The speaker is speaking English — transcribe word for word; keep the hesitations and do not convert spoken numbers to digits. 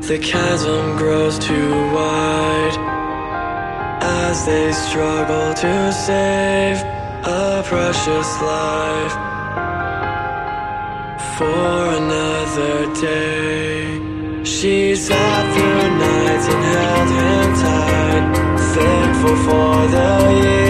The chasm grows too wide as they struggle to save a precious life for another day. She sat through nights and held him tight, thankful for the years